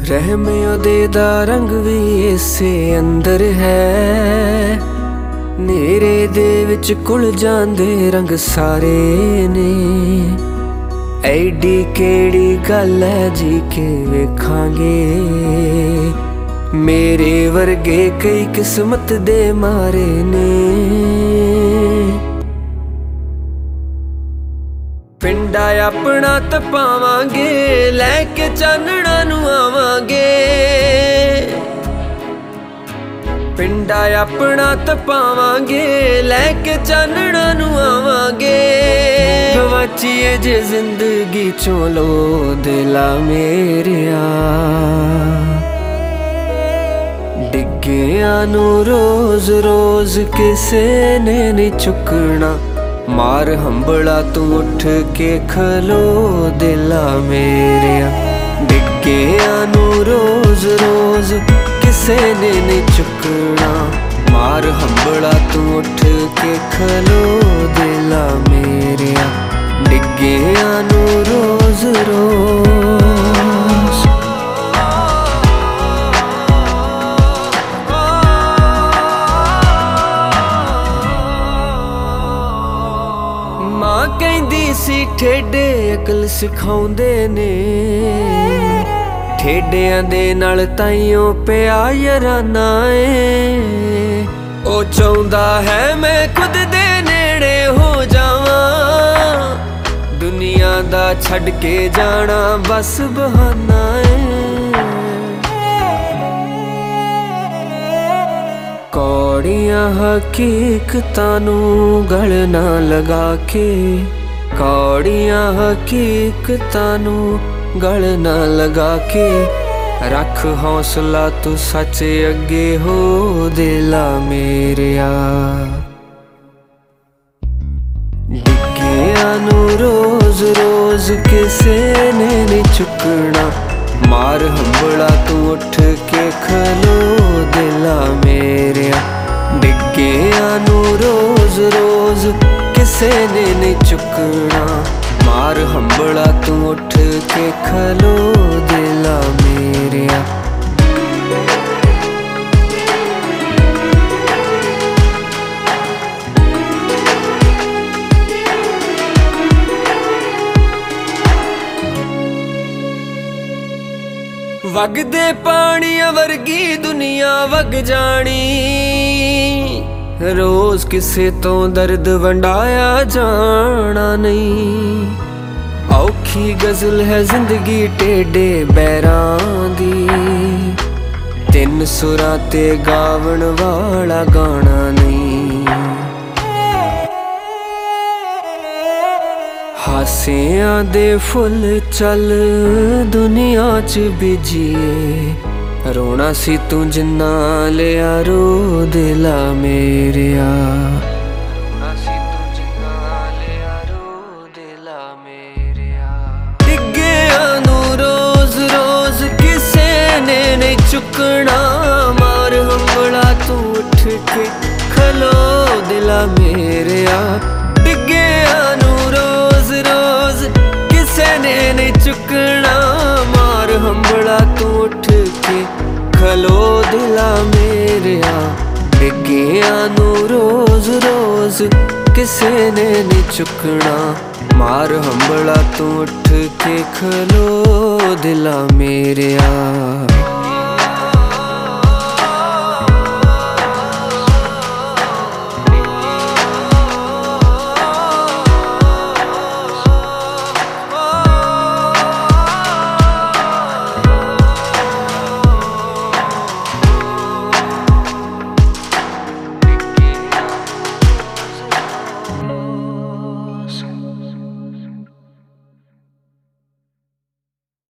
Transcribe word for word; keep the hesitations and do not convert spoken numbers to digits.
रहम ओदे दा रंग भी इसे अंदर है। नेरे दे विच घुल जांदे रंग सारे ने। ऐडी केड़ी गल है जी के वेखांगे, मेरे वर्गे कई किस्मत दे मारे ने। पिंडा अपना तपावांगे, लैके चानणा नू आवांगे। पिंडा अपना तपावांगे, लैके चानणा नू आवांगे। गवाचीए जे जिंदगी चों लो दिला मेरिया, डिग्गियां नू रोज रोज किसे ने नहीं चुकना। मार हंबड़ा तू उठ के खलो दिला मेरिया, डिग्गियां नू रोज रोज किसे ने नहीं चुकना। मार हंबड़ा तू उठ के खलो दिला मेरिया, डिग्गियां नू रोज रोज। मां कहंदी सी ठेडे अकल सिखाउंदे ने। ठेडियां दे नाल ताइयों पिया याराना ए। ओ चाहुंदा है मैं खुद दे नेड़े हो जावां, दुनिया दा छड़ के जाना बस बहाना ए। कौड़ियां हकीकतां नू गल ना लगा के, कौड़ियां हकीकतां नू गल ना लगा के। रख हौसला तू सच अगे हो दिला मेरिया, डिग्गियां नू रोज रोज किसे ने नहीं चुकना। मार हंबड़ा तू उठ के खलो दिला मेरिया, डिग्गियां नू रोज रोज किसे ने नहीं चुकना। मार हंबड़ा तू उठ के खलो दिला मेरिया। वगदे पानिया वर्गी दुनिया वग जानी, रोज किसे तो दर्द वंडाया जाना नहीं। औखी गजल है जिंदगी टेढ़े बैरां दी, तिन सुरां ते गावण वाला गाना नहीं। हासियां दे फुल चल दुनिया च बिजिए, रोना सी तू जिन्ना लिया रो दिला मेरिया। रोना सी तू जिन्ना लिया रो दिला मेरिया। डिग्गियां नू रोज रोज किसे ने नहीं चुकना। मार हंबड़ा तू उठ के खलो दिला मेरिया, डिग्गियां नू रोज रोज किसे ने नहीं चुकना। मार हंबड़ा तू उठ के खलो दिला मेरिया, डिग्गियां नू रोज रोज किसे ने नहीं चुकना। मार हंबड़ा तू उठ के खलो दिला मेरिया।